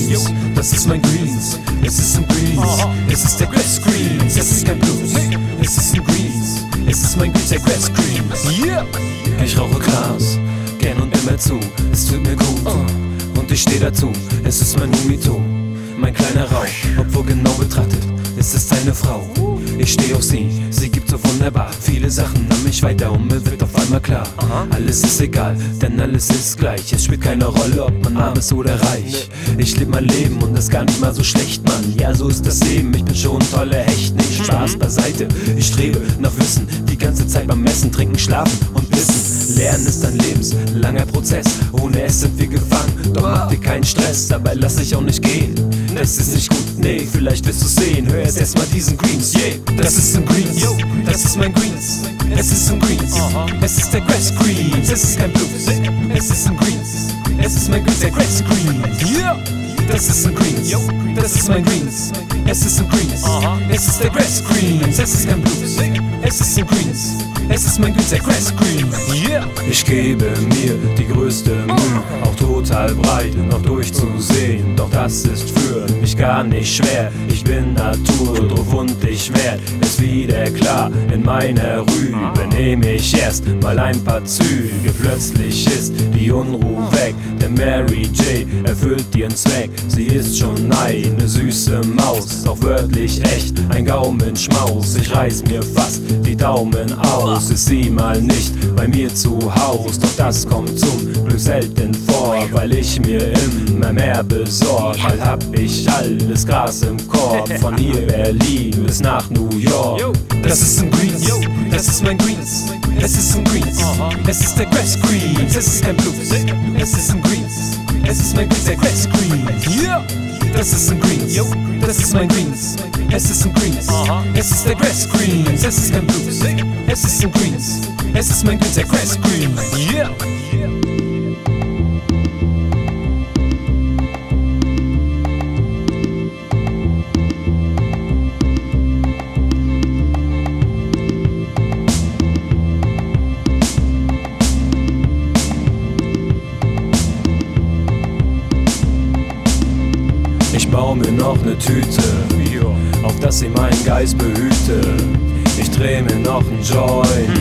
Greens, das ist mein Greens. Es ist ein Greens, es ist der Grass Greens. Es ist kein Blues, es ist ein Greens. Es ist mein Greens, der Grass Greens. Yeah! Ich rauche Gras, gern und immer zu. Es tut mir gut und ich steh dazu. Es ist mein Humito, mein kleiner Rauch. Obwohl genau betrachtet, ist es seine Frau. Ich steh auf sie, sie gibt so wunderbar viele Sachen an mich weiter und mir wird auf einmal klar. Alles ist egal, denn alles ist gleich. Es spielt keine Rolle, ob man arm ist oder reich. Ich lebe mein Leben und ist gar nicht mal so schlecht, Mann. Ja, so ist das Leben, ich bin schon ein toller Hecht. Nicht Spaß beiseite, ich strebe nach Wissen. Die ganze Zeit beim Messen, trinken, schlafen und pissen. Lernen ist ein lebenslanger Prozess, ohne es sind wir gefangen. Doch mach dir keinen Stress, dabei lass ich auch nicht gehen. Das ist nicht gut, nee, vielleicht wirst du sehen. Hör jetzt erstmal diesen Greens, yeah. Das ist ein Greens, yo, das ist mein Greens. Es ist ein Greens, es ist der Grass Greens. Es ist kein Blues, es ist ein Greens. Es ist mein Greens, der Grass Greens, yeah. Das ist ein Greens, yo, das ist mein Greens. Es ist ein Greens, es ist der Grass Greens. Es ist kein Blues, es ist ein Greens. Es ist mein Greens, der Grass Greens, yeah. Ich gebe mir die größte Mühe, auch total breit noch durchzusehen. Doch das ist für mich gar nicht schwer. Ich bin Natur, drauf und ich werd es wieder klar. In meiner Rübe nehme ich erst mal ein paar Züge. Plötzlich ist die Unruhe weg, denn Mary J. erfüllt ihren Zweck. Sie ist schon eine süße Maus, auch wörtlich echt ein Gaumenschmaus. Ich reiß mir fast die Daumen aus, ist sie mal nicht bei mir zu Haus. Doch das kommt zum Glück selten vor, weil ich mir immer mehr besorg. Halt hab ich alles Gras im Korb, von hier Berlin bis nach New York. Das ist ein Greens, das ist mein Greens. Es ist ein Greens, es ist der Grass Greens. Es ist kein Blues, es ist ein Greens. Es ist mein Greens, der Grass Greens, yeah. Das ist ein Greens, das ist mein Greens. Es ist ein Greens, es ist der Grass Greens. Es ist kein Blues, es ist ein Greens. Es ist mein Greens, der Grass Greens, yeah. Ich bau mir noch ne Tüte, auf dass sie meinen Geist behüte. Ich dreh mir noch n Joint.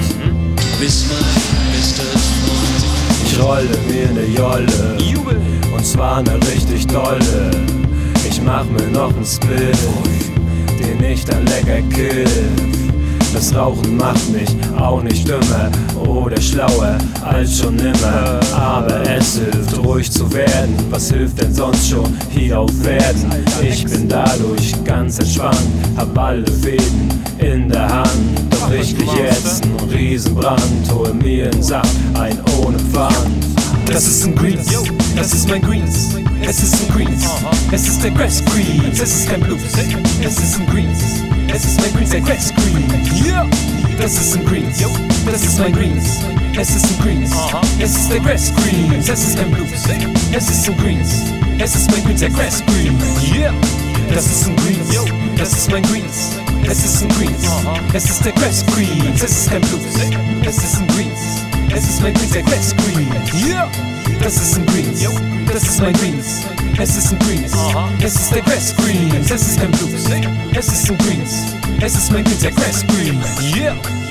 Ich rolle mir ne Jolle, und zwar ne richtig dolle. Ich mach mir noch n Spliff, den ich dann lecker kiff. Das Rauchen macht mich auch nicht dümmer oder schlauer als schon immer. Aber es hilft, ruhig zu werden. Was hilft denn sonst schon hier auf Erden? Ich bin dadurch ganz entspannt, hab alle Fäden in der Hand. Doch ich krieg jetzt einen Riesenbrand, hol mir einen Saft, ein ohne Pfand. Das ist ein Greens, das ist mein Greens. Es ist ein Greens, es ist der Grass Greens. Es ist kein Blues, es ist ein Greens. Es ist mein Greens, der Grass Greens, yeah. Das ist ein Greens, das ist mein Greens. Es ist ein Greens, es ist der Grass Greens. Es ist kein Blues, es ist ein Greens. Es ist mein Greens, der Grass Greens, yeah. Das ist ein Greens, das ist mein Greens. Es ist ein Greens, es ist der Grass Greens. Es ist kein Blues, es ist ein Greens. Es ist mein Greens, der Grass Greens, yeah. Das ist ein Greens, das ist mein Greens. Es ist ein Greens, es ist der Grass Greens. Es ist kein Blues, es ist ein Greens. Es ist mein Greens, der Grass Greens, yeah.